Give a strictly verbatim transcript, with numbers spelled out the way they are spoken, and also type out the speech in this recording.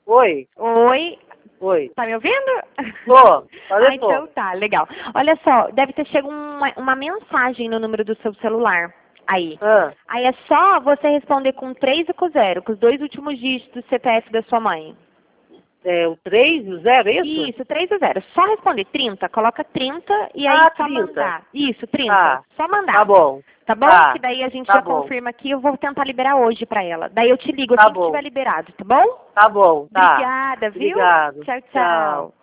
Oi. Oi. Oi. Tá me ouvindo? Tô. Ah, então tá, legal. Olha só, deve ter chegado uma, uma mensagem no número do seu celular. Aí. Ah. Aí é só você responder com três e com zero, com os dois últimos dígitos do C P F da sua mãe. É o três e o zero, é isso? Isso, três e zero. Só responder trinta, coloca trinta e aí Ah, só trinta. mandar. Isso, trinta. Tá. Só mandar. Tá bom. Tá bom? Tá. Que daí a gente Tá já bom. confirma aqui, eu vou tentar liberar hoje pra ela. Daí eu te ligo Tá assim que bom. tiver liberado, tá bom? Tá bom, tá. Obrigada, viu? Obrigado. Tchau, tchau. Tchau.